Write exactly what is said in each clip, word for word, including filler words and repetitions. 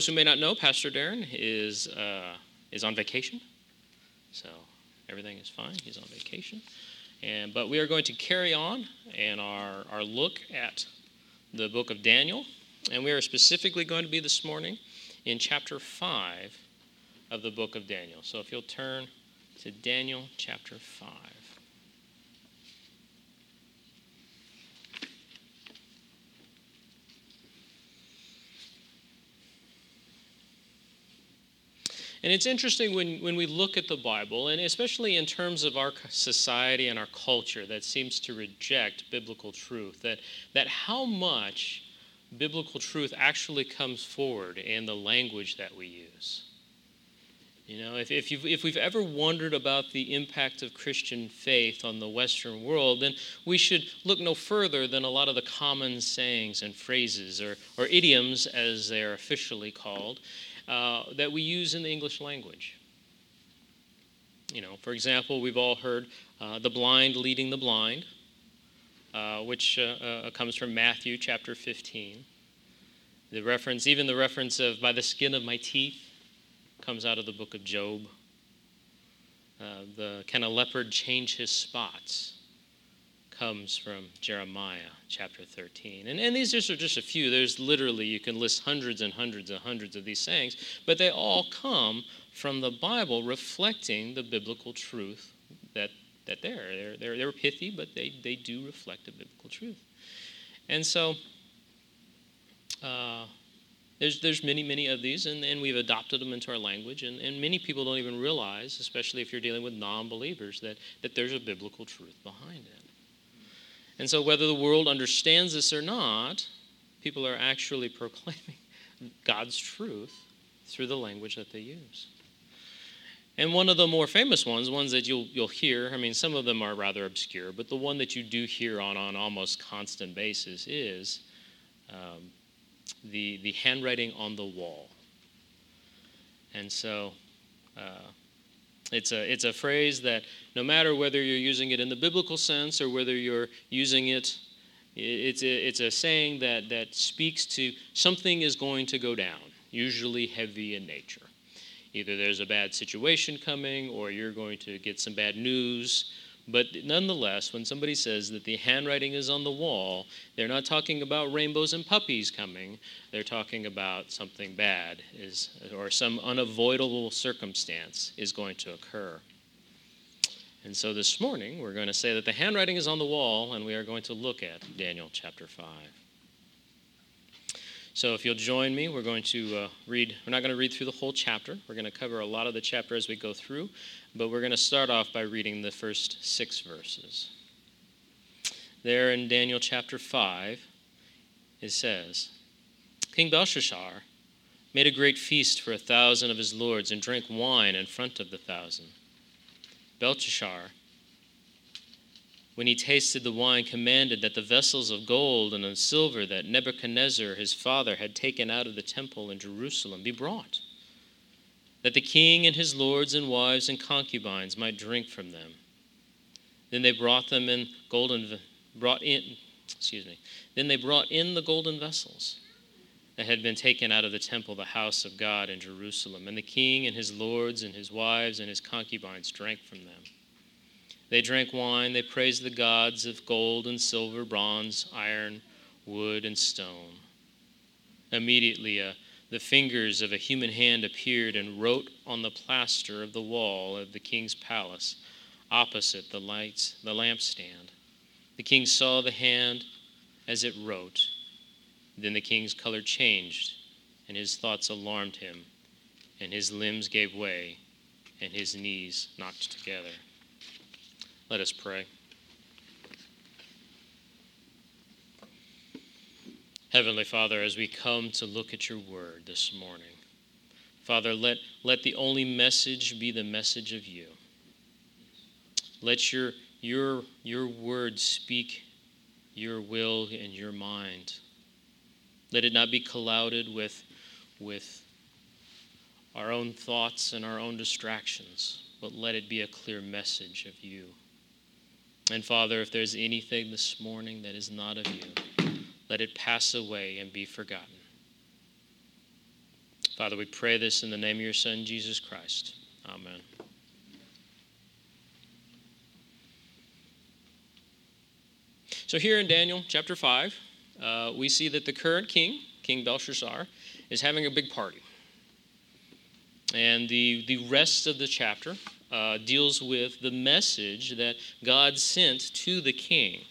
Those who may not know, Pastor Darren is uh, is on vacation, so everything is fine. He's on vacation, and but we are going to carry on in our our look at the book of Daniel, and we are specifically going to be this morning in chapter five of the book of Daniel. So if you'll turn to Daniel chapter five. And it's interesting when, when we look at the Bible, and especially in terms of our society and our culture that seems to reject biblical truth, that, that how much biblical truth actually comes forward in the language that we use. You know, if, if, you've, if we've ever wondered about the impact of Christian faith on the Western world, then we should look no further than a lot of the common sayings and phrases, or, or idioms as they're officially called, Uh, that we use in the English language. You know, for example, we've all heard uh, the blind leading the blind, uh, which uh, uh, comes from Matthew chapter fifteen. The reference, even the reference of by the skin of my teeth, comes out of the book of Job. Uh, the can a leopard change his spots comes from Jeremiah chapter thirteen. And, and these are just a few. There's literally, you can list hundreds and hundreds and hundreds of these sayings, but they all come from the Bible reflecting the biblical truth that, that they're. They're, they're, they're pithy, but they, they do reflect the biblical truth. And so uh, there's there's many, many of these, and, and we've adopted them into our language, and, and many people don't even realize, especially if you're dealing with non-believers, that, that there's a biblical truth behind it. And so whether the world understands this or not, people are actually proclaiming God's truth through the language that they use. And one of the more famous ones, ones that you'll you'll hear, I mean, some of them are rather obscure, but the one that you do hear on an almost constant basis is um, the, the handwriting on the wall. And so Uh, It's a it's a phrase that no matter whether you're using it in the biblical sense or whether you're using it, it's a, it's a saying that, that speaks to something is going to go down, usually heavy in nature. Either there's a bad situation coming or you're going to get some bad news. But nonetheless, when somebody says that the handwriting is on the wall, they're not talking about rainbows and puppies coming. They're talking about something bad is, or some unavoidable circumstance is going to occur. And so this morning, we're going to say that the handwriting is on the wall, and we are going to look at Daniel chapter five. So if you'll join me, we're going to uh, read, we're not going to read through the whole chapter. We're going to cover a lot of the chapter as we go through, but we're going to start off by reading the first six verses. There in Daniel chapter five, it says, King Belshazzar made a great feast for a thousand of his lords and drank wine in front of the thousand. Belshazzar, when he tasted the wine, commanded that the vessels of gold and of silver that Nebuchadnezzar his father had taken out of the temple in Jerusalem be brought, that the king and his lords and wives and concubines might drink from them. Then they brought them in golden brought in excuse me. Then they brought in the golden vessels that had been taken out of the temple, the house of God in Jerusalem, and the king and his lords and his wives and his concubines drank from them. They drank wine, they praised the gods of gold and silver, bronze, iron, wood, and stone. Immediately uh, the fingers of a human hand appeared and wrote on the plaster of the wall of the king's palace opposite the lights, the lampstand. The king saw the hand as it wrote. Then the king's color changed, and his thoughts alarmed him, and his limbs gave way, and his knees knocked together. Let us pray. Heavenly Father, as we come to look at your word this morning, Father, let, let the only message be the message of you. Let your, your, your word speak your will and your mind. Let it not be clouded with, with our own thoughts and our own distractions, but let it be a clear message of you. And Father, if there's anything this morning that is not of you, let it pass away and be forgotten. Father, we pray this in the name of your Son, Jesus Christ. Amen. So here in Daniel chapter five, uh, we see that the current king, King Belshazzar, is having a big party. And the, the rest of the chapter uh, deals with the message that God sent to the king.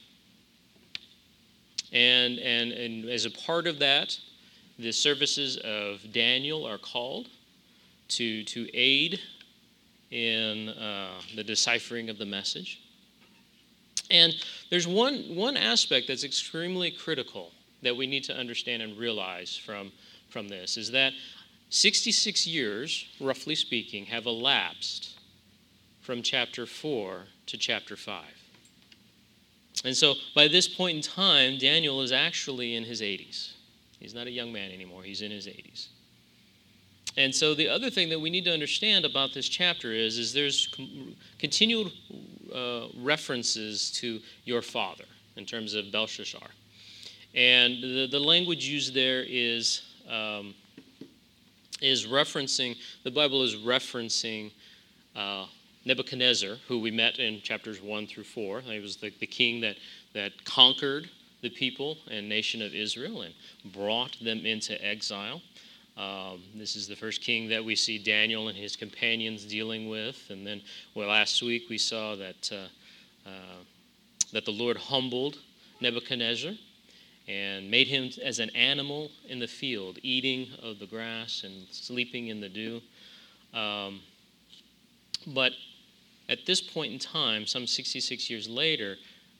And, and, and as a part of that, the services of Daniel are called to, to aid in uh, the deciphering of the message. And there's one, one aspect that's extremely critical that we need to understand and realize from, from this, is that sixty-six years, roughly speaking, have elapsed from chapter four to chapter five. And so by this point in time, Daniel is actually in his eighties. He's not a young man anymore. He's in his eighties. And so the other thing that we need to understand about this chapter is, is there's com- continued uh, references to your father in terms of Belshazzar. And the, the language used there is, um, is referencing, the Bible is referencing uh, Nebuchadnezzar, who we met in chapters one through four. He was the, the king that, that conquered the people and nation of Israel and brought them into exile. Um, this is the first king that we see Daniel and his companions dealing with. And then, well, last week we saw that uh, uh, that the Lord humbled Nebuchadnezzar and made him as an animal in the field, eating of the grass and sleeping in the dew. Um, but at this point in time, some sixty-six years later,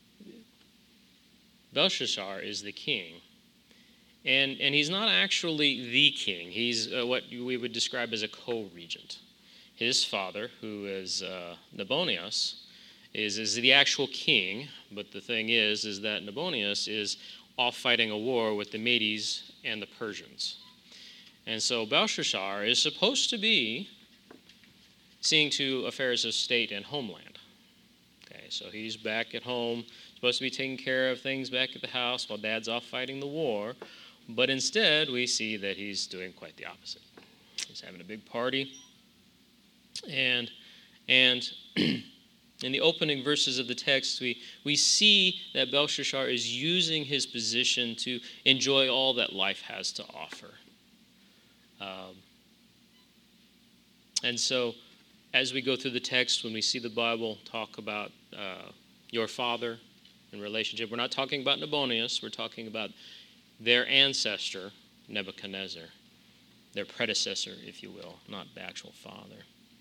Belshazzar is the king. And, and he's not actually the king. He's uh, what we would describe as a co-regent. His father, who is uh, Nabonius, is, is the actual king. But the thing is, is that Nabonius is off fighting a war with the Medes and the Persians. And so Belshazzar is supposed to be seeing to affairs of state and homeland. Okay, so he's back at home, supposed to be taking care of things back at the house while Dad's off fighting the war. But instead, we see that he's doing quite the opposite. He's having a big party. And, and in the opening verses of the text, we, we see that Belshazzar is using his position to enjoy all that life has to offer. Um, and so, as we go through the text, when we see the Bible talk about uh, your father in relationship, we're not talking about Nabonius, we're talking about their ancestor, Nebuchadnezzar, their predecessor, if you will, not the actual father.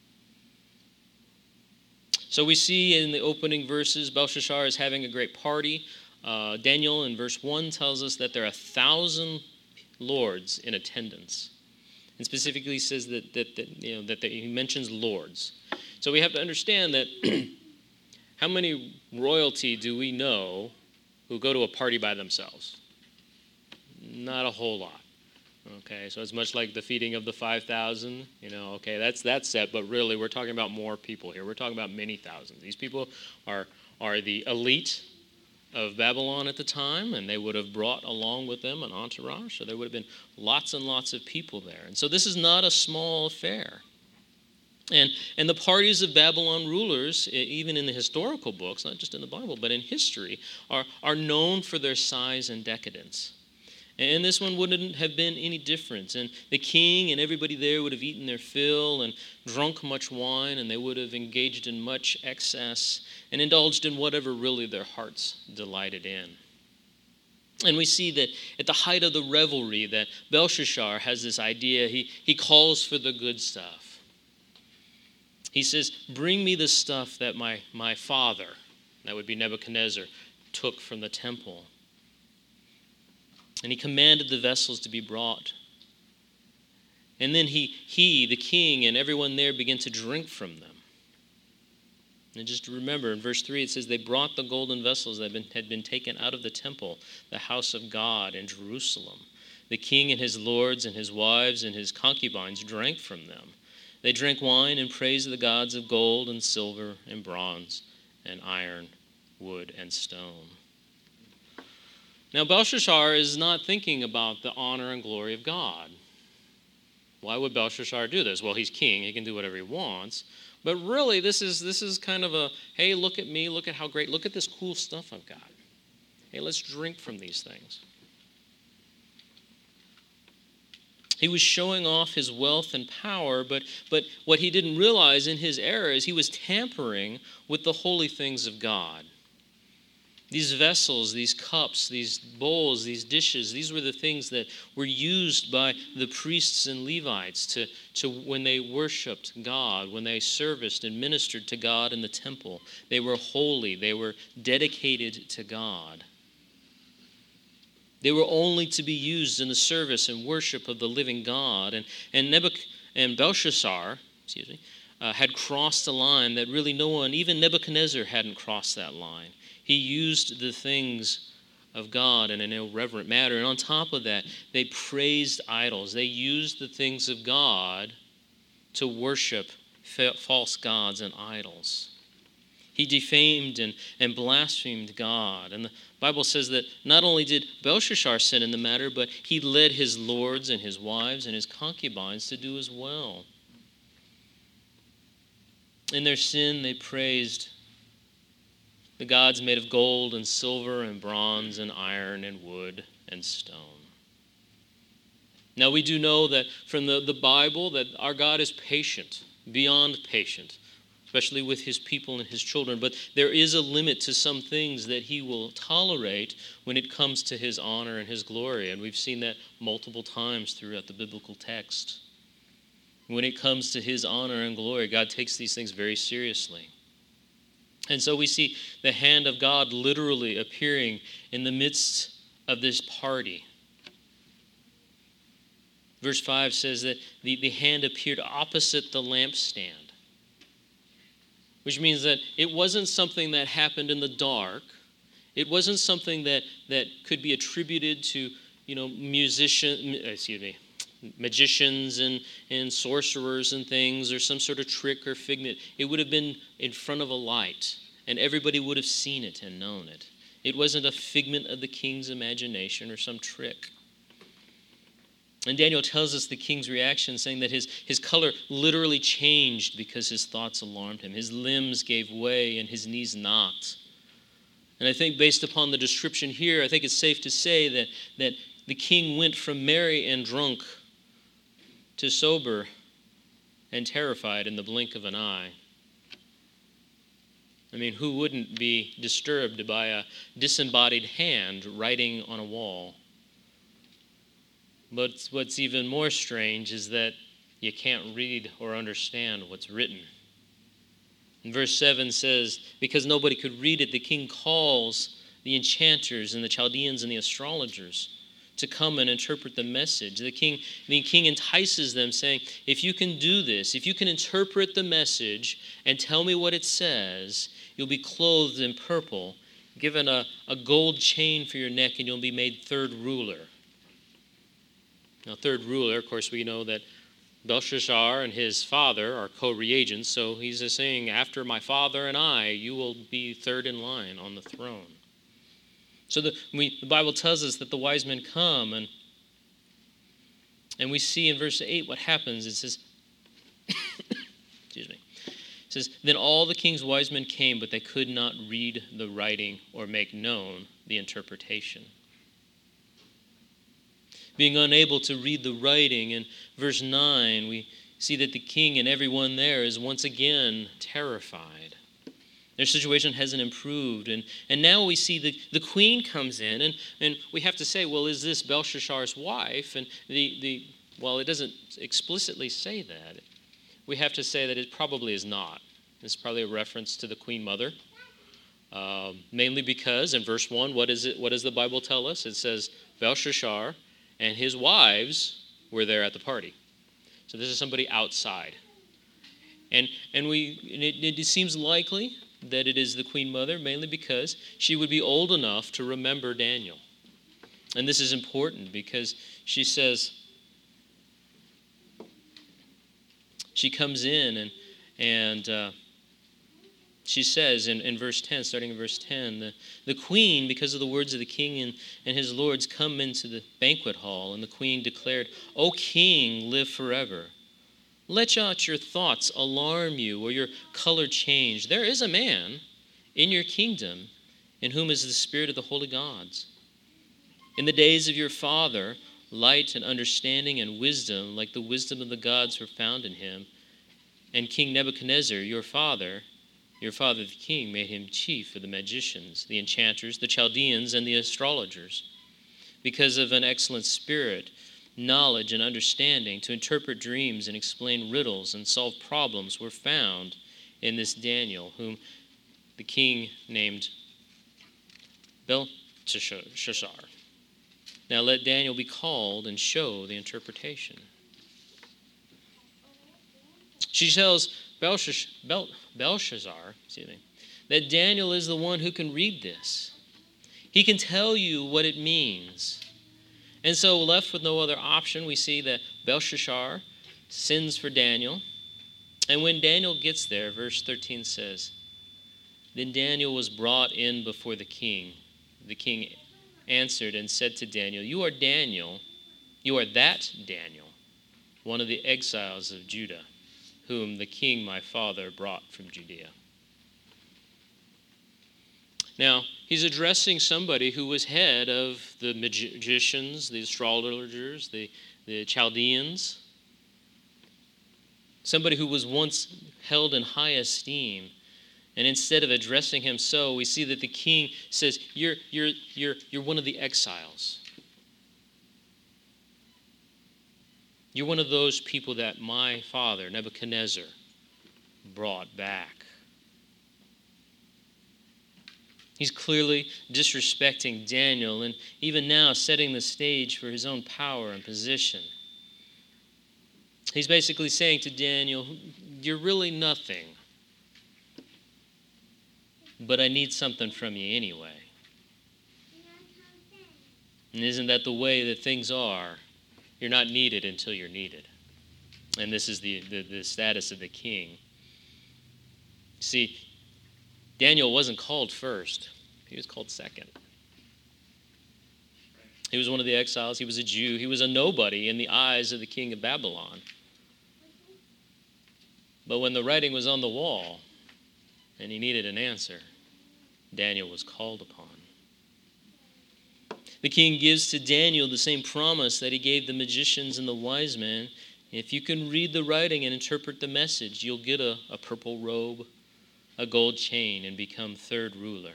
So we see in the opening verses, Belshazzar is having a great party. Uh, Daniel in verse one tells us that there are a thousand lords in attendance. And specifically says that, that, that you know that they, he mentions lords. So we have to understand that how many royalty do we know who go to a party by themselves? Not a whole lot. Okay, so it's much like the feeding of the five thousand. You know, okay, that's that's set, but really we're talking about more people here. We're talking about many thousands. These people are are the elite of Babylon at the time, and they would have brought along with them an entourage, so there would have been lots and lots of people there. And so this is not a small affair. And, and the parties of Babylon rulers, even in the historical books, not just in the Bible, but in history, are, are known for their size and decadence. And this one wouldn't have been any different. And the king and everybody there would have eaten their fill and drunk much wine, and they would have engaged in much excess and indulged in whatever really their hearts delighted in. And we see that at the height of the revelry that Belshazzar has this idea. He, he calls for the good stuff. He says, bring me the stuff that my, my father, that would be Nebuchadnezzar, took from the temple. And he commanded the vessels to be brought. And then he, he, the king, and everyone there began to drink from them. And just remember, in verse three, it says, they brought the golden vessels that had been, had been taken out of the temple, the house of God in Jerusalem. The king and his lords and his wives and his concubines drank from them. They drank wine and praised the gods of gold and silver and bronze and iron, wood and stone. Now, Belshazzar is not thinking about the honor and glory of God. Why would Belshazzar do this? Well, he's king. He can do whatever he wants. But really, this is this is kind of a, hey, look at me. Look at how great. Look at this cool stuff I've got. Hey, let's drink from these things. He was showing off his wealth and power, but, but what he didn't realize in his error is he was tampering with the holy things of God. These vessels, these cups, these bowls, these dishes, these were the things that were used by the priests and Levites to, to when they worshiped God, when they serviced and ministered to God in the temple. They were holy. They were dedicated to God. They were only to be used in the service and worship of the living God. And and, Nebuch- and Belshazzar, excuse me, uh, had crossed a line that really no one, even Nebuchadnezzar, hadn't crossed that line. He used the things of God in an irreverent manner. And on top of that, they praised idols. They used the things of God to worship fa- false gods and idols. He defamed and, and blasphemed God. And the Bible says that not only did Belshazzar sin in the matter, but he led his lords and his wives and his concubines to do as well. In their sin, they praised the gods made of gold and silver and bronze and iron and wood and stone. Now, we do know that from the, the Bible that our God is patient, beyond patient, especially with his people and his children. But there is a limit to some things that he will tolerate when it comes to his honor and his glory. And we've seen that multiple times throughout the biblical text. When it comes to his honor and glory, God takes these things very seriously. And so we see the hand of God literally appearing in the midst of this party. Verse five says that the, the hand appeared opposite the lampstand, which means that it wasn't something that happened in the dark. It wasn't something that, that could be attributed to, you know, musician, excuse me, magicians and, and sorcerers and things, or some sort of trick or figment. It would have been in front of a light, and everybody would have seen it and known it. It wasn't a figment of the king's imagination or some trick. And Daniel tells us the king's reaction, saying that his, his color literally changed because his thoughts alarmed him. His limbs gave way and his knees knocked. And I think based upon the description here, I think it's safe to say that, that the king went from merry and drunk to sober and terrified in the blink of an eye. I mean, who wouldn't be disturbed by a disembodied hand writing on a wall? But what's even more strange is that you can't read or understand what's written. And verse seven says, because nobody could read it, the king calls the enchanters and the Chaldeans and the astrologers to come and interpret the message. The king, the king entices them, saying, if you can do this, if you can interpret the message and tell me what it says, you'll be clothed in purple, given a, a gold chain for your neck, and you'll be made third ruler. Now, third ruler, of course, we know that Belshazzar and his father are co-regents, so he's just saying, after my father and I, you will be third in line on the throne. So the, we, the Bible tells us that the wise men come, and, and we see in verse eight what happens. It says, excuse me, it says, then all the king's wise men came, but they could not read the writing or make known the interpretation. Being unable to read the writing, in verse nine, we see that the king and everyone there is once again terrified. Their situation hasn't improved. And, and now we see the, the queen comes in, and, and we have to say, well, is this Belshazzar's wife? And the, the well, it doesn't explicitly say that. We have to say that it probably is not. It's probably a reference to the queen mother. Um, mainly because in verse one, what is it? What does the Bible tell us? It says Belshazzar and his wives were there at the party. So this is somebody outside. And and we and it, it seems likely that it is the queen mother, mainly because she would be old enough to remember Daniel. And this is important because she says, she comes in and, and uh, She says in, in verse ten, starting in verse ten, the, the queen, because of the words of the king and, and his lords, come into the banquet hall, and the queen declared, O king, live forever. Let not your thoughts alarm you or your color change. There is a man in your kingdom in whom is the spirit of the holy gods. In the days of your father, light and understanding and wisdom, like the wisdom of the gods, were found in him. And King Nebuchadnezzar, your father, your father the king, made him chief of the magicians, the enchanters, the Chaldeans, and the astrologers. Because of an excellent spirit, knowledge, and understanding to interpret dreams and explain riddles and solve problems were found in this Daniel, whom the king named Belteshazzar. Now let Daniel be called and show the interpretation. She tells Belshazzar, Belshazzar excuse me, that Daniel is the one who can read this. He can tell you what it means. And so, left with no other option, we see that Belshazzar sends for Daniel. And when Daniel gets there, verse thirteen says, Then Daniel was brought in before the king. The king answered and said to Daniel, You are Daniel, you are that Daniel, one of the exiles of Judah, whom the king my father brought from Judea. Now, he's addressing somebody who was head of the magicians, the astrologers, the, the Chaldeans, somebody who was once held in high esteem. And instead of addressing him so, we see that the king says, you're, you're, you're, you're one of the exiles. You're one of those people that my father, Nebuchadnezzar, brought back. He's clearly disrespecting Daniel and even now setting the stage for his own power and position. He's basically saying to Daniel, you're really nothing, but I need something from you anyway. And isn't that the way that things are? You're not needed until you're needed. And this is the, the, the status of the king. See, Daniel wasn't called first. He was called second. He was one of the exiles. He was a Jew. He was a nobody in the eyes of the king of Babylon. But when the writing was on the wall and he needed an answer, Daniel was called upon. The king gives to Daniel the same promise that he gave the magicians and the wise men. If you can read the writing and interpret the message, you'll get a, a purple robe, a gold chain, and become third ruler.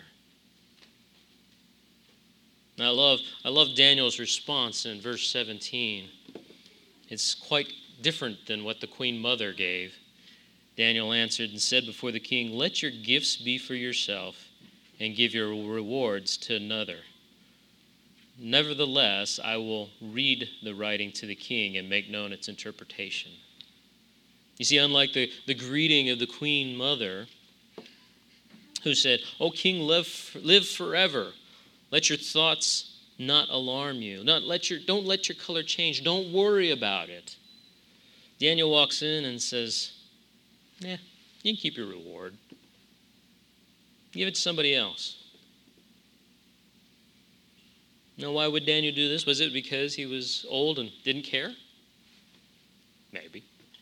Now, I love, I love Daniel's response in verse seventeen. It's quite different than what the queen mother gave. Daniel answered and said before the king, Let your gifts be for yourself and give your rewards to another. Nevertheless, I will read the writing to the king and make known its interpretation. You see, unlike the, the greeting of the queen mother, who said, O king, live, live forever. Let your thoughts not alarm you. Not let your, don't let your color change. Don't worry about it. Daniel walks in and says, Nah, you can keep your reward. Give it to somebody else. Now, why would Daniel do this? Was it because he was old and didn't care? Maybe.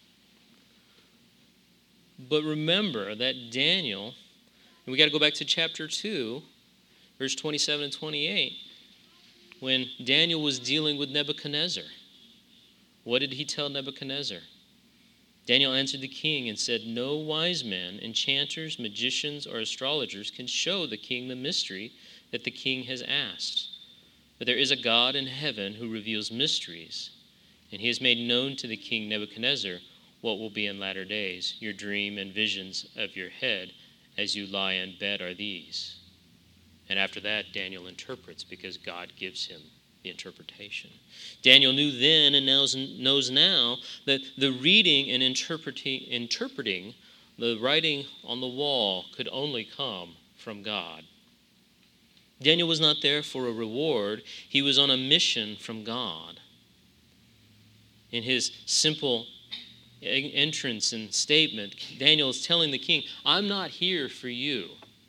But remember that Daniel, and we got to go back to chapter two, verse twenty-seven and twenty-eight, when Daniel was dealing with Nebuchadnezzar. What did he tell Nebuchadnezzar? Daniel answered the king and said, No wise men, enchanters, magicians, or astrologers can show the king the mystery that the king has asked. But there is a God in heaven who reveals mysteries, and he has made known to the king Nebuchadnezzar what will be in latter days. Your dream and visions of your head as you lie in bed are these. And after that, Daniel interprets because God gives him the interpretation. Daniel knew then and knows now that the reading and interpreting, interpreting the writing on the wall could only come from God. Daniel was not there for a reward. He was on a mission from God. In his simple entrance and statement, Daniel is telling the king, I'm not here for you.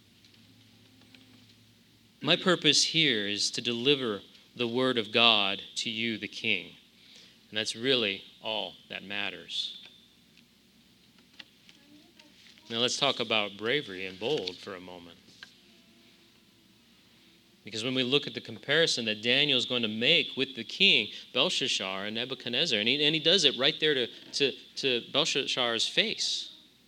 My purpose here is to deliver the word of God to you, the king. And that's really all that matters. Now let's talk about bravery and bold for a moment. Because when we look at the comparison that Daniel is going to make with the king, Belshazzar and Nebuchadnezzar, and he, and he does it right there to, to, to Belshazzar's face.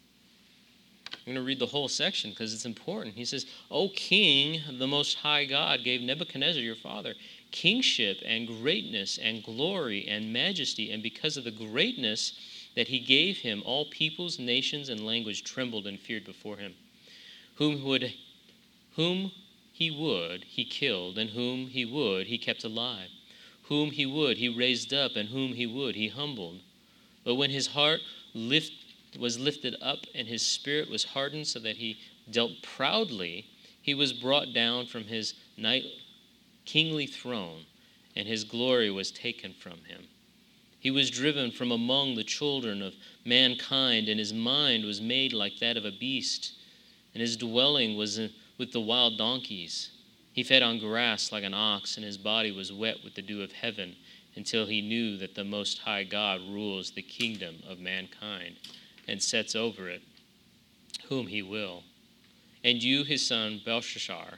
I'm going to read the whole section because it's important. He says, O king, the most high God gave Nebuchadnezzar your father kingship and greatness and glory and majesty, and because of the greatness that he gave him, all peoples, nations, and language trembled and feared before him. Whom would, whom he would, he killed, and whom he would, he kept alive. Whom he would, he raised up, and whom he would, he humbled. But when his heart lift, was lifted up and his spirit was hardened so that he dealt proudly, he was brought down from his night kingly throne, and his glory was taken from him. He was driven from among the children of mankind, and his mind was made like that of a beast, and his dwelling was in, with the wild donkeys. He fed on grass like an ox, and his body was wet with the dew of heaven, until he knew that the Most High God rules the kingdom of mankind and sets over it whom he will. And you, his son Belshazzar,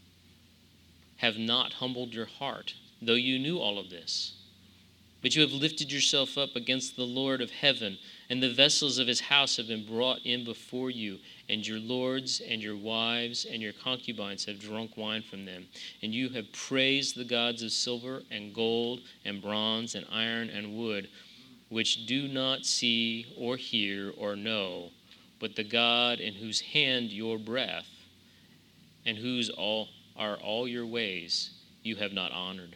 have not humbled your heart, though you knew all of this. But you have lifted yourself up against the Lord of heaven, and the vessels of his house have been brought in before you, and your lords and your wives and your concubines have drunk wine from them. And you have praised the gods of silver and gold and bronze and iron and wood, which do not see or hear or know, but the God in whose hand your breath and whose all are all your ways you have not honored.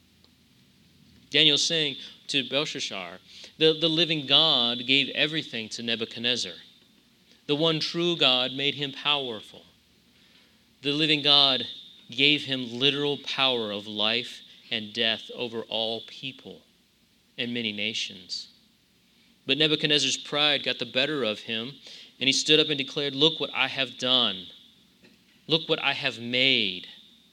Daniel's saying to Belshazzar, the, the living God gave everything to Nebuchadnezzar. The one true God made him powerful. The living God gave him literal power of life and death over all people and many nations. But Nebuchadnezzar's pride got the better of him, and he stood up and declared, look what I have done. Look what I have made.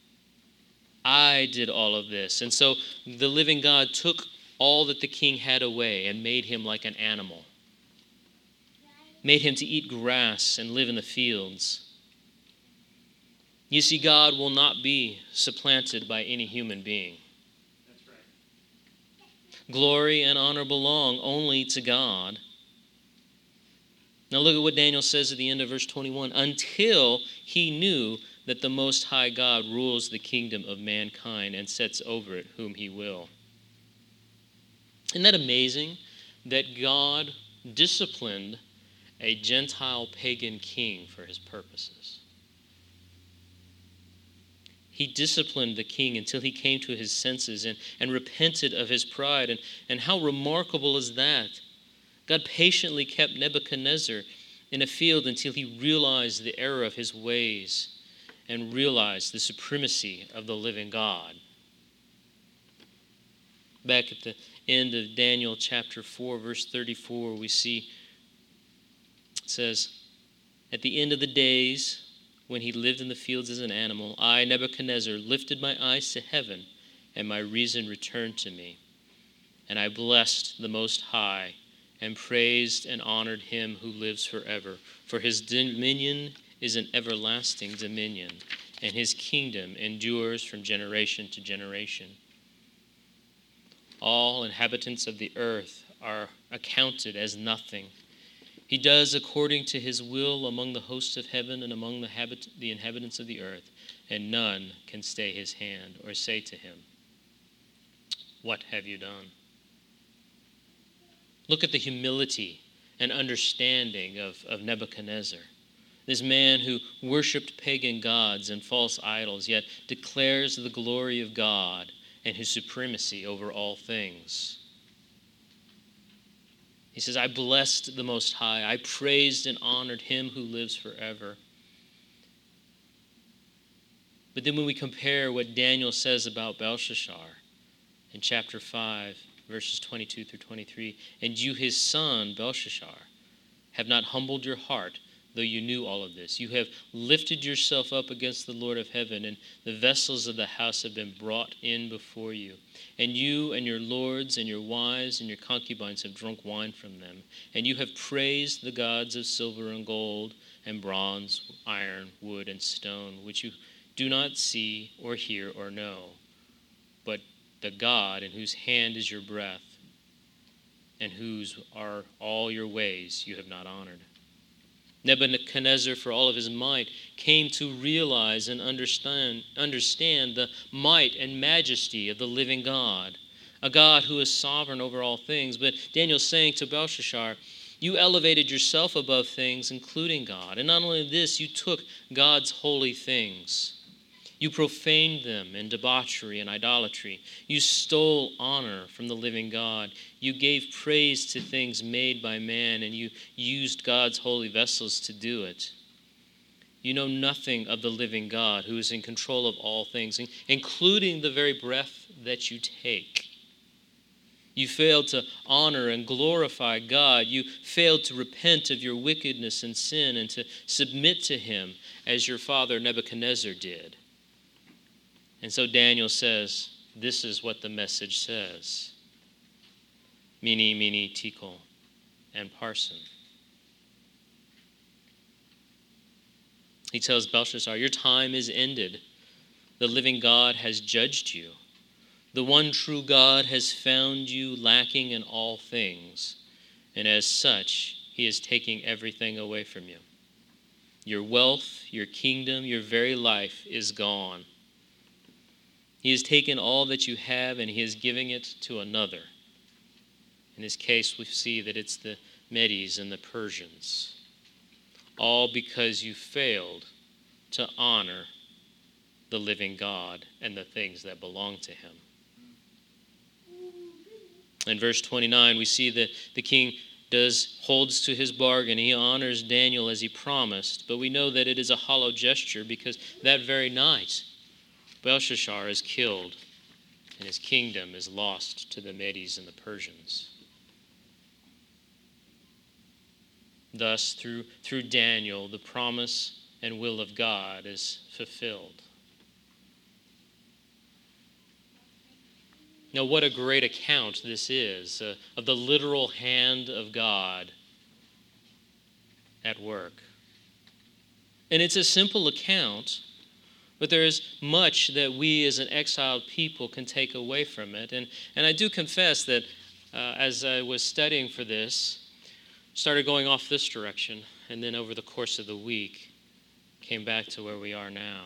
I did all of this. And so the living God took all that the king had away and made him like an animal. Made him to eat grass and live in the fields. You see, God will not be supplanted by any human being. That's right. Glory and honor belong only to God. Now look at what Daniel says at the end of verse twenty-one. Until he knew that the Most High God rules the kingdom of mankind and sets over it whom he will. Isn't that amazing that God disciplined a Gentile pagan king for his purposes? He disciplined the king until he came to his senses and, and repented of his pride. And, and how remarkable is that? God patiently kept Nebuchadnezzar in a field until he realized the error of his ways and realized the supremacy of the living God. Back at the end of Daniel chapter four, verse thirty-four, we see, it says, at the end of the days, when he lived in the fields as an animal, I, Nebuchadnezzar, lifted my eyes to heaven, and my reason returned to me. And I blessed the Most High, and praised and honored him who lives forever. For his dominion is an everlasting dominion, and his kingdom endures from generation to generation. All inhabitants of the earth are accounted as nothing. He does according to his will among the hosts of heaven and among the, habit- the inhabitants of the earth, and none can stay his hand or say to him, what have you done? Look at the humility and understanding of, of Nebuchadnezzar. This man who worshiped pagan gods and false idols, yet declares the glory of God and his supremacy over all things. He says, I blessed the Most High. I praised and honored him who lives forever. But then when we compare what Daniel says about Belshazzar in chapter five, verses twenty-two through twenty-three. And you, his son, Belshazzar, have not humbled your heart, though you knew all of this. You have lifted yourself up against the Lord of heaven, and the vessels of the house have been brought in before you. And you and your lords and your wives and your concubines have drunk wine from them. And you have praised the gods of silver and gold and bronze, iron, wood, and stone, which you do not see or hear or know, but the God in whose hand is your breath, and whose are all your ways you have not honored. Nebuchadnezzar, for all of his might, came to realize and understand, understand the might and majesty of the living God, a God who is sovereign over all things. But Daniel's saying to Belshazzar, you elevated yourself above things, including God. And not only this, you took God's holy things. You profaned them in debauchery and idolatry. You stole honor from the living God. You gave praise to things made by man, and you used God's holy vessels to do it. You know nothing of the living God, who is in control of all things, including the very breath that you take. You failed to honor and glorify God. You failed to repent of your wickedness and sin and to submit to him as your father Nebuchadnezzar did. And so Daniel says, this is what the message says. Mene, mene, tekel, and parsin. He tells Belshazzar, your time is ended. The living God has judged you. The one true God has found you lacking in all things, and as such, he is taking everything away from you. Your wealth, your kingdom, your very life is gone. He has taken all that you have and he is giving it to another. In this case, we see that it's the Medes and the Persians. All because you failed to honor the living God and the things that belong to him. In verse twenty-nine, we see that the king does holds to his bargain. He honors Daniel as he promised, but we know that it is a hollow gesture because that very night, Belshazzar is killed, and his kingdom is lost to the Medes and the Persians. Thus, through, through Daniel, the promise and will of God is fulfilled. Now, what a great account this is uh, of the literal hand of God at work. And it's a simple account, but there is much that we as an exiled people can take away from it. And, and I do confess that uh, as I was studying for this, started going off this direction, and then over the course of the week, came back to where we are now.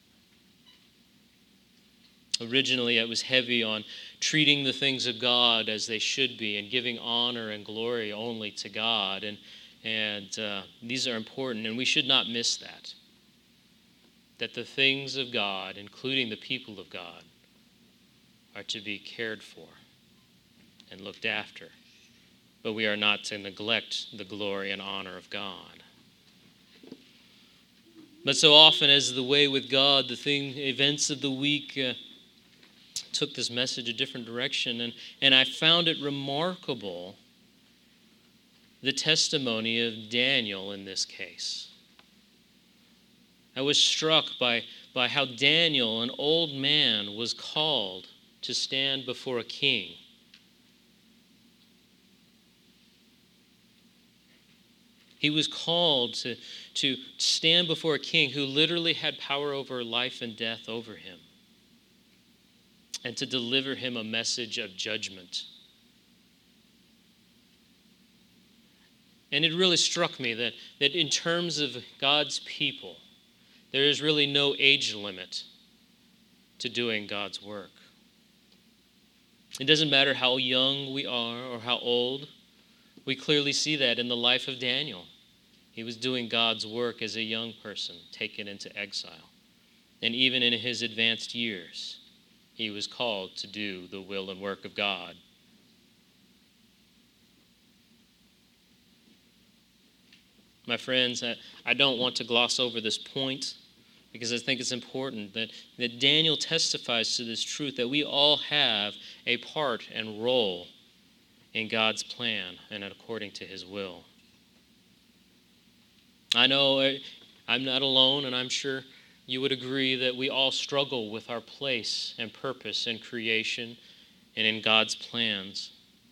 Originally, it was heavy on treating the things of God as they should be and giving honor and glory only to God. And, and uh, these are important, and we should not miss that. That the things of God, including the people of God, are to be cared for and looked after. But we are not to neglect the glory and honor of God. But so often, as the way with God, the thing, events of the week uh, took this message a different direction, and, and I found it remarkable, the testimony of Daniel in this case. I was struck by, by how Daniel, an old man, was called to stand before a king. He was called to, to stand before a king who literally had power over life and death over him, and to deliver him a message of judgment. And it really struck me that, that in terms of God's people, there is really no age limit to doing God's work. It doesn't matter how young we are or how old. We clearly see that in the life of Daniel. He was doing God's work as a young person taken into exile. And even in his advanced years, he was called to do the will and work of God. My friends, I, I don't want to gloss over this point because I think it's important that, that Daniel testifies to this truth, that we all have a part and role in God's plan and according to his will. I know I'm not alone, and I'm sure you would agree that we all struggle with our place and purpose in creation and in God's plans.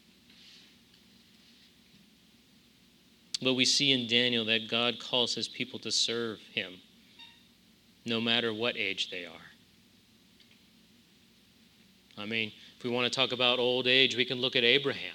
But we see in Daniel that God calls his people to serve him, no matter what age they are. I mean, if we want to talk about old age, we can look at Abraham.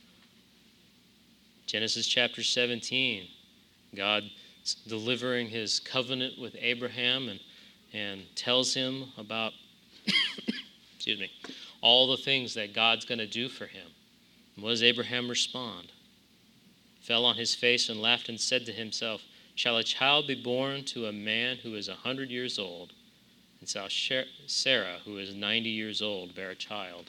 Genesis chapter seventeen, God delivering his covenant with Abraham and, and tells him about, excuse me, all the things that God's going to do for him. And what does Abraham respond? Fell on his face and laughed and said to himself, shall a child be born to a man who is a hundred years old? And shall Sarah, who is ninety years old, bear a child?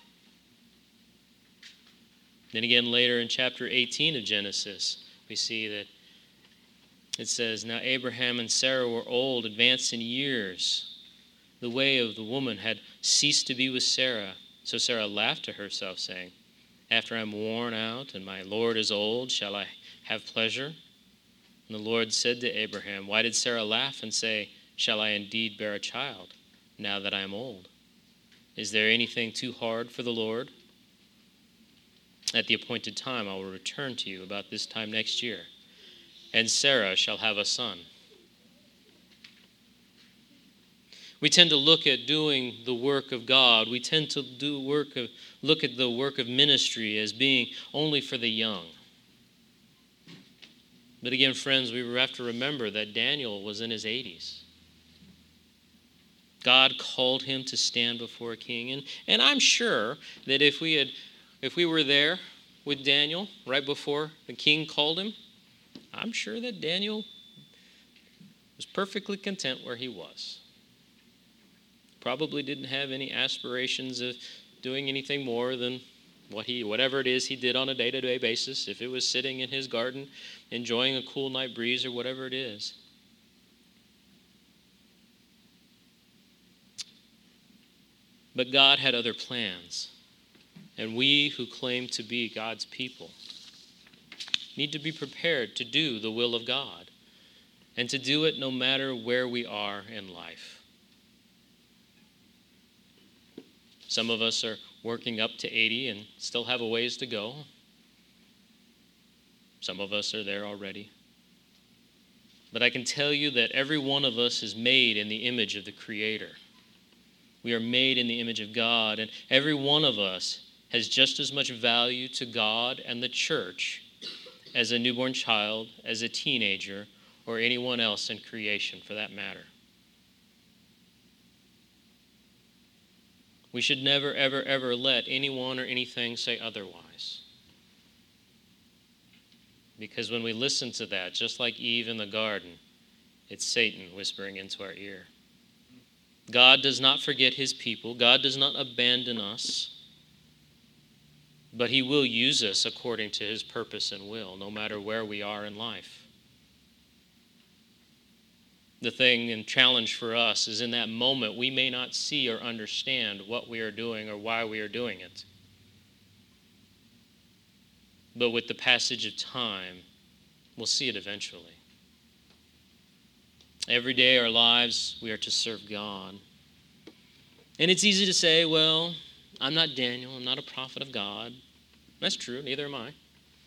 Then again later in chapter eighteen of Genesis, we see that it says, now Abraham and Sarah were old, advanced in years. The way of the woman had ceased to be with Sarah. So Sarah laughed to herself, saying, after I am worn out and my Lord is old, shall I have pleasure? And the Lord said to Abraham, why did Sarah laugh and say, shall I indeed bear a child, now that I am old? Is there anything too hard for the Lord? At the appointed time I will return to you about this time next year, and Sarah shall have a son. We tend to look at doing the work of God. We tend to do work of, look at the work of ministry as being only for the young. But again, friends, we have to remember that Daniel was in his eighties. God called him to stand before a king. And, and I'm sure that if we had, if we were there with Daniel right before the king called him, I'm sure that Daniel was perfectly content where he was. Probably didn't have any aspirations of doing anything more than what he, whatever it is he did on a day-to-day basis, if it was sitting in his garden, enjoying a cool night breeze or whatever it is. But God had other plans, and we who claim to be God's people need to be prepared to do the will of God, and to do it no matter where we are in life. Some of us are working up to eighty and still have a ways to go. Some of us are there already. But I can tell you that every one of us is made in the image of the Creator. We are made in the image of God, and every one of us has just as much value to God and the church as a newborn child, as a teenager, or anyone else in creation for that matter. We should never, ever, ever let anyone or anything say otherwise. Because when we listen to that, just like Eve in the garden, it's Satan whispering into our ear. God does not forget his people. God does not abandon us. But he will use us according to his purpose and will, no matter where we are in life. The thing and challenge for us is in that moment we may not see or understand what we are doing or why we are doing it. But with the passage of time, we'll see it eventually. Every day of our lives, we are to serve God. And it's easy to say, well, I'm not Daniel, I'm not a prophet of God. That's true, neither am I.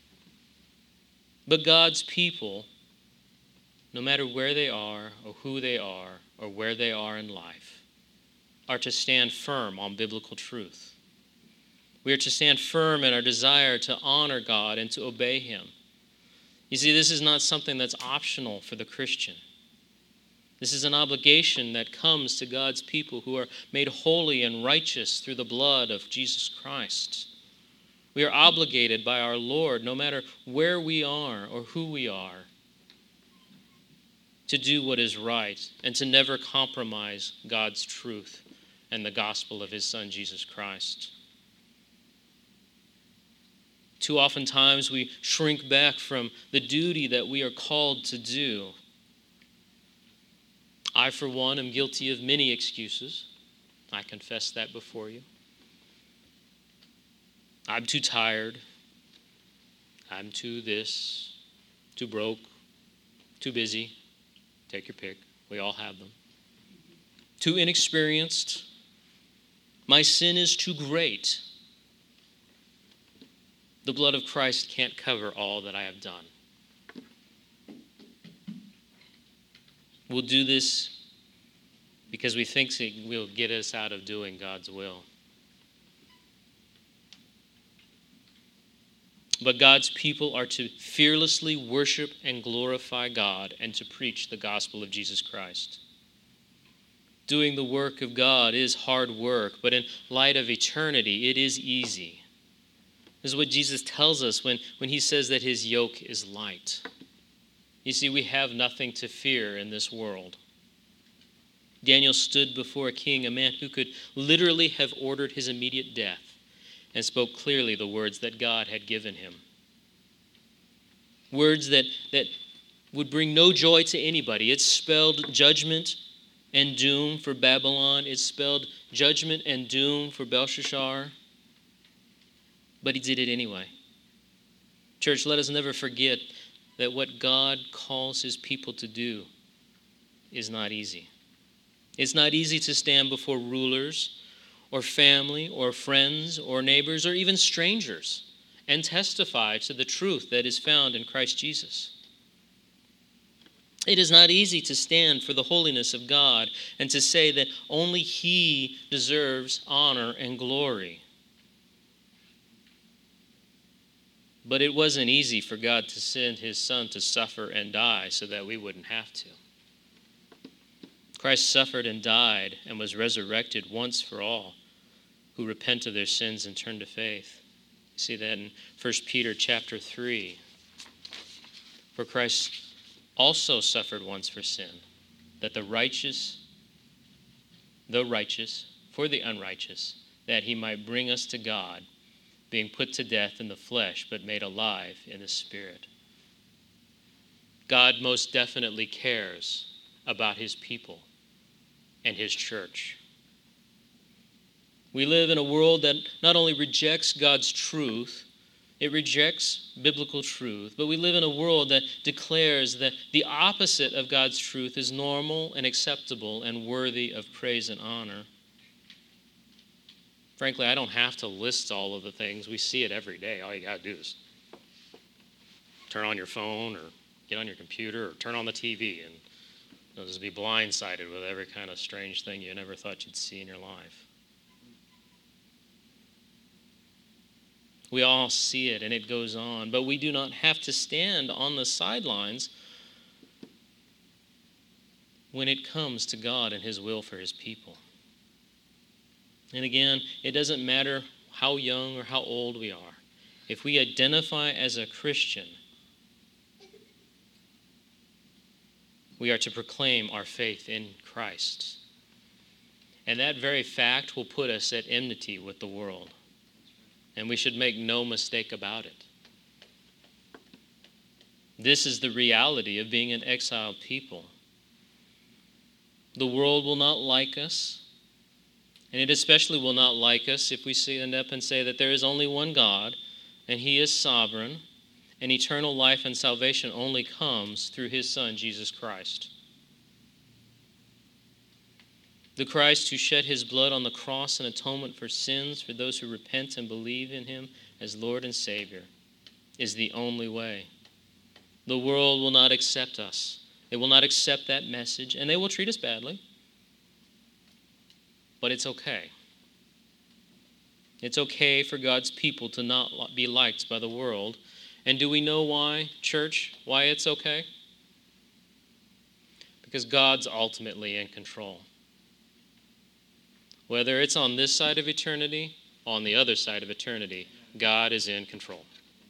But God's people, no matter where they are or who they are or where they are in life, are to stand firm on biblical truth. We are to stand firm in our desire to honor God and to obey him. You see, this is not something that's optional for the Christian. This is an obligation that comes to God's people who are made holy and righteous through the blood of Jesus Christ. We are obligated by our Lord, no matter where we are or who we are, to do what is right and to never compromise God's truth and the gospel of his Son, Jesus Christ. Too often times we shrink back from the duty that we are called to do. I, for one, am guilty of many excuses. I confess that before you. I'm too tired. I'm too this, too broke, too busy. Take your pick. We all have them. Too inexperienced. My sin is too great. The blood of Christ can't cover all that I have done. We'll do this because we think it will get us out of doing God's will. But God's people are to fearlessly worship and glorify God and to preach the gospel of Jesus Christ. Doing the work of God is hard work, but in light of eternity, it is easy. This is what Jesus tells us when, when he says that his yoke is light. You see, we have nothing to fear in this world. Daniel stood before a king, a man who could literally have ordered his immediate death, and spoke clearly the words that God had given him. Words that, that would bring no joy to anybody. It spelled judgment and doom for Babylon. It spelled judgment and doom for Belshazzar. But he did it anyway. Church, let us never forget that what God calls his people to do is not easy. It's not easy to stand before rulers or family, or friends, or neighbors, or even strangers, and testify to the truth that is found in Christ Jesus. It is not easy to stand for the holiness of God and to say that only he deserves honor and glory. But it wasn't easy for God to send his Son to suffer and die so that we wouldn't have to. Christ suffered and died and was resurrected once for all who repent of their sins and turn to faith. You see that in First Peter chapter three. For Christ also suffered once for sin, that the righteous, the righteous, for the unrighteous, that he might bring us to God, being put to death in the flesh, but made alive in the Spirit. God most definitely cares about his people and his church. We live in a world that not only rejects God's truth, it rejects biblical truth, but we live in a world that declares that the opposite of God's truth is normal and acceptable and worthy of praise and honor. Frankly, I don't have to list all of the things. We see it every day. All you got to do is turn on your phone or get on your computer or turn on the T V and you'll just be blindsided with every kind of strange thing you never thought you'd see in your life. We all see it, and it goes on. But we do not have to stand on the sidelines when it comes to God and his will for his people. And again, it doesn't matter how young or how old we are. If we identify as a Christian, we are to proclaim our faith in Christ. And that very fact will put us at enmity with the world. And we should make no mistake about it. This is the reality of being an exiled people. The world will not like us, and it especially will not like us if we stand up and say that there is only one God, and he is sovereign, and eternal life and salvation only comes through his Son, Jesus Christ. The Christ who shed his blood on the cross in atonement for sins for those who repent and believe in him as Lord and Savior is the only way. The world will not accept us. They will not accept that message, and they will treat us badly. But it's okay. It's okay for God's people to not be liked by the world. And do we know why, church, why it's okay? Because God's ultimately in control. Whether it's on this side of eternity or on the other side of eternity, God is in control.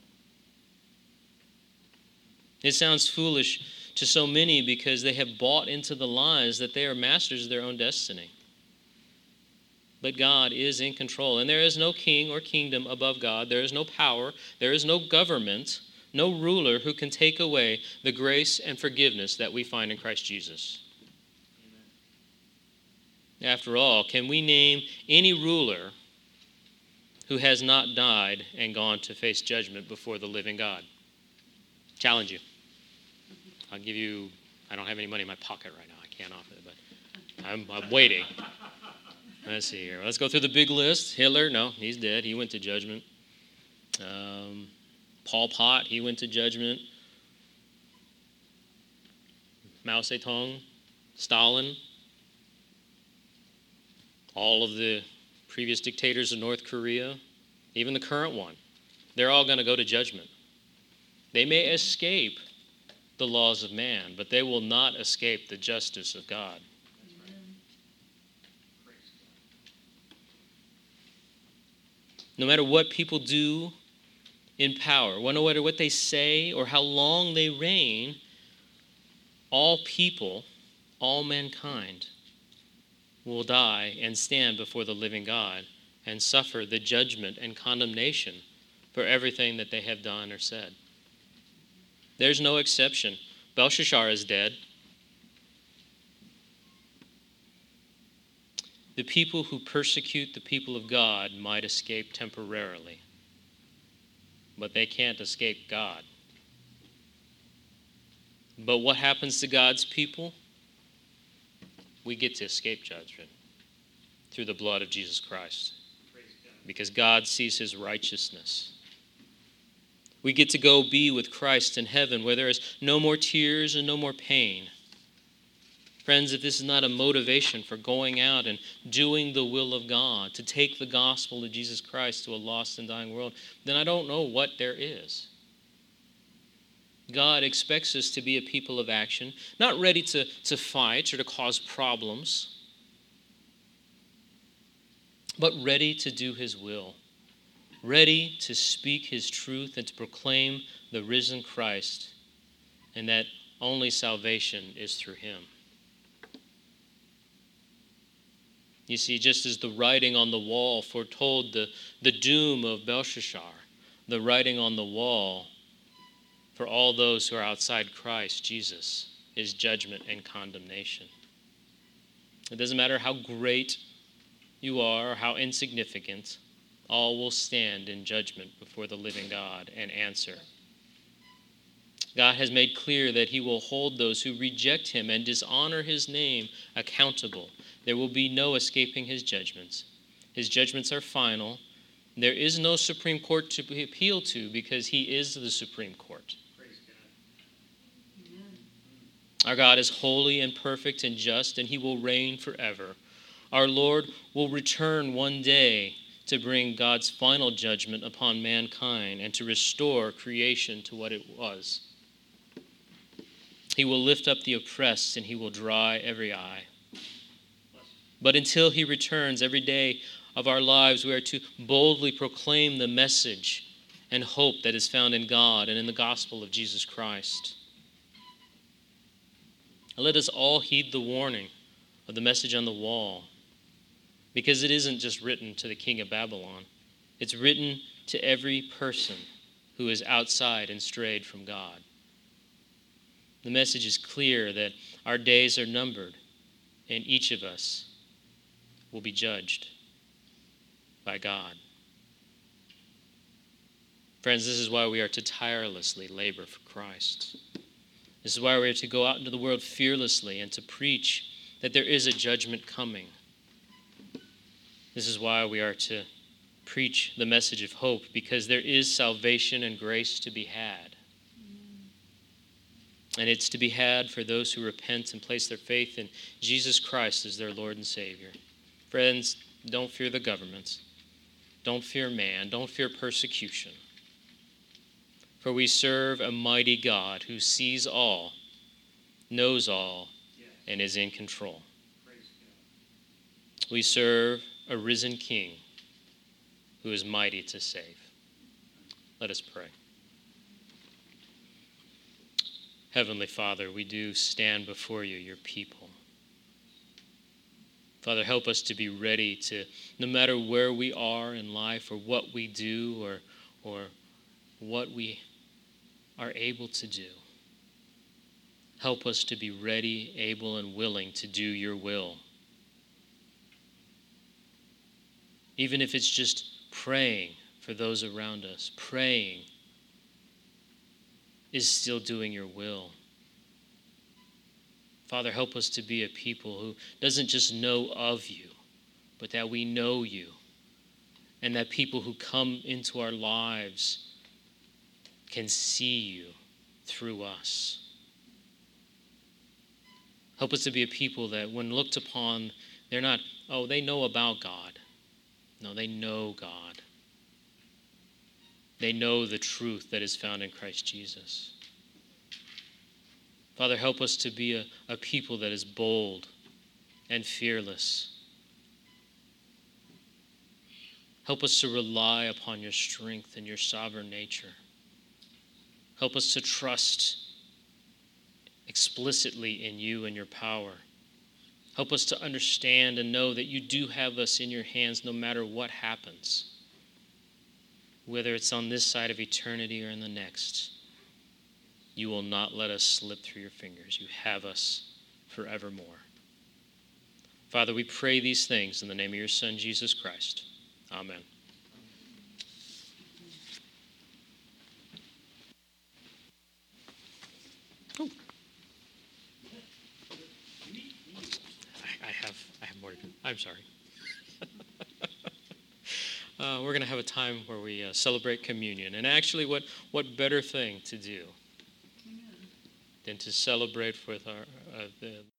It sounds foolish to so many because they have bought into the lies that they are masters of their own destiny. But God is in control, and there is no king or kingdom above God. There is no power. There is no government, no ruler who can take away the grace and forgiveness that we find in Christ Jesus. After all, can we name any ruler who has not died and gone to face judgment before the living God. Challenge you. I'll give you, I don't have any money in my pocket right now. I can't offer it, but I'm, I'm waiting. Let's see here. Let's go through the big list. Hitler, no, he's dead. He went to judgment. Um, Pol Pot, he went to judgment. Mao Zedong, Stalin, all of the previous dictators of North Korea, even the current one, they're all going to go to judgment. They may escape the laws of man, but they will not escape the justice of God. No matter what people do in power, no matter what they say or how long they reign, all people, all mankind, will die and stand before the living God and suffer the judgment and condemnation for everything that they have done or said. There's no exception. Belshazzar is dead. The people who persecute the people of God might escape temporarily, but they can't escape God. But what happens to God's people? We get to escape judgment through the blood of Jesus Christ, because God sees his righteousness. We get to go be with Christ in heaven, where there is no more tears and no more pain. Friends, if this is not a motivation for going out and doing the will of God, to take the gospel of Jesus Christ to a lost and dying world, then I don't know what there is. God expects us to be a people of action, not ready to, to fight or to cause problems, but ready to do his will, ready to speak his truth and to proclaim the risen Christ, and that only salvation is through him. You see, just as the writing on the wall foretold the, the doom of Belshazzar, the writing on the wall for all those who are outside Christ Jesus is judgment and condemnation. It doesn't matter how great you are or how insignificant, all will stand in judgment before the living God and answer. God has made clear that he will hold those who reject him and dishonor his name accountable. There will be no escaping his judgments. His judgments are final. There is no Supreme Court to appeal to because he is the Supreme Court. Our God is holy and perfect and just, and he will reign forever. Our Lord will return one day to bring God's final judgment upon mankind and to restore creation to what it was. He will lift up the oppressed and he will dry every eye. But until he returns, every day of our lives, we are to boldly proclaim the message and hope that is found in God and in the gospel of Jesus Christ. And let us all heed the warning of the message on the wall, because it isn't just written to the king of Babylon. It's written to every person who is outside and strayed from God. The message is clear that our days are numbered, and each of us will be judged by God. Friends, this is why we are to tirelessly labor for Christ. This is why we are to go out into the world fearlessly and to preach that there is a judgment coming. This is why we are to preach the message of hope, because there is salvation and grace to be had. And it's to be had for those who repent and place their faith in Jesus Christ as their Lord and Savior. Friends, don't fear the government. Don't fear man. Don't fear persecution. For we serve a mighty God who sees all, knows all, and is in control. We serve a risen King who is mighty to save. Let us pray. Heavenly Father, we do stand before you, your people. Father, help us to be ready to, no matter where we are in life or what we do or, or what we are able to do, help us to be ready, able, and willing to do your will. Even if it's just praying for those around us, praying is still doing your will. Father, help us to be a people who doesn't just know of you, but that we know you, and that people who come into our lives can see you through us. Help us to be a people that when looked upon, they're not, oh, they know about God. No, they know God. They know the truth that is found in Christ Jesus. Father, help us to be a, a people that is bold and fearless. Help us to rely upon your strength and your sovereign nature. Help us to trust explicitly in you and your power. Help us to understand and know that you do have us in your hands no matter what happens, whether it's on this side of eternity or in the next. You will not let us slip through your fingers. You have us forevermore. Father, we pray these things in the name of your Son, Jesus Christ. Amen. Oh. I, I have I have more to do. I'm sorry. uh, we're going to have a time where we uh, celebrate communion. And actually, what, what better thing to do than to celebrate with our uh, the